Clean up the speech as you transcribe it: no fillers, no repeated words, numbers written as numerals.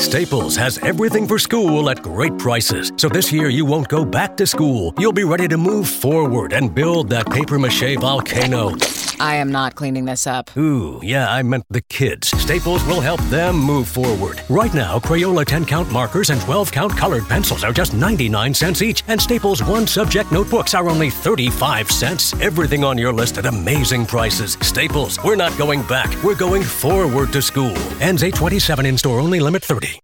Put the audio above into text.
Staples has everything for school at great prices. So this year you won't go back to school. You'll be ready to move forward and build that papier-mâché volcano. I am not cleaning this up. Ooh, yeah, I meant the kids. Staples will help them move forward. Right now, Crayola 10-count markers and 12-count colored pencils are just 99 cents each, and Staples one-subject notebooks are only 35 cents. Everything on your list at amazing prices. Staples, we're not going back. We're going forward to school. Ends 8/27 in-store only, limit 30.